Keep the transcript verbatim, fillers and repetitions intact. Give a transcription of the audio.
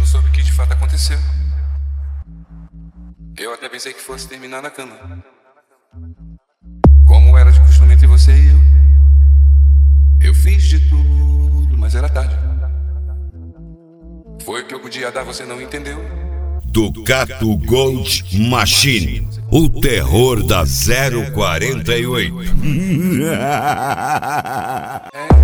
quando soube o que de fato aconteceu, eu até pensei que fosse terminar na cama, como era de costume entre você e eu. Eu fiz de tudo, mas era tarde. Foi o que eu podia dar, você não entendeu. Ducato Gold Machine, o terror da zero quarenta e oito. É.